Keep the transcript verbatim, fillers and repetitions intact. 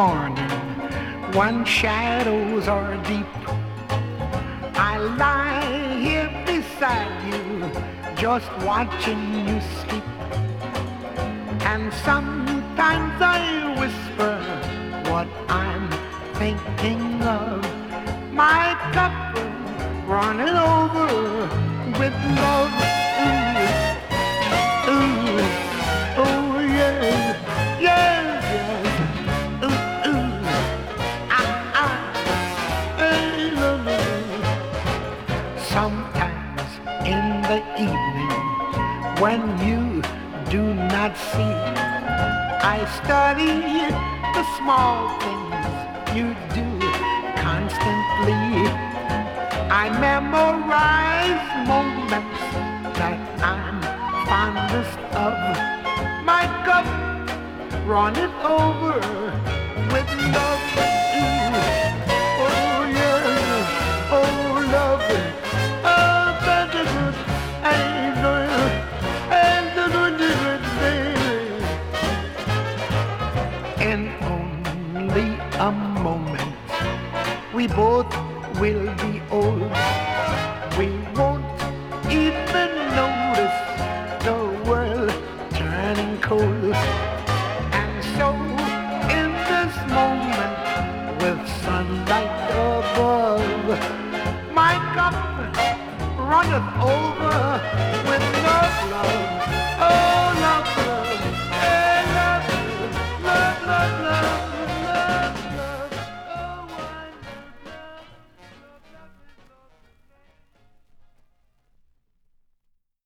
morning when shadows are deep, I lie here beside you, just watching you sleep. And sometimes I whisper what I'm thinking of. My cup running over with love. Ooh, ooh, oh yes, yes, yes. Ooh, ooh, ah, ah, hey, la, la. Sometimes in the evening when you do not see, I study the small things you do constantly. I memorize moments that I'm fondest of. My cup runneth over with love. Ooh, oh yeah, oh love. Oh, that's a good, I know, and the good, good baby. In only a moment, we both will be old. We won't even notice the world turning cold. And so in this moment with sunlight above, my cup runneth over with love, love, oh love.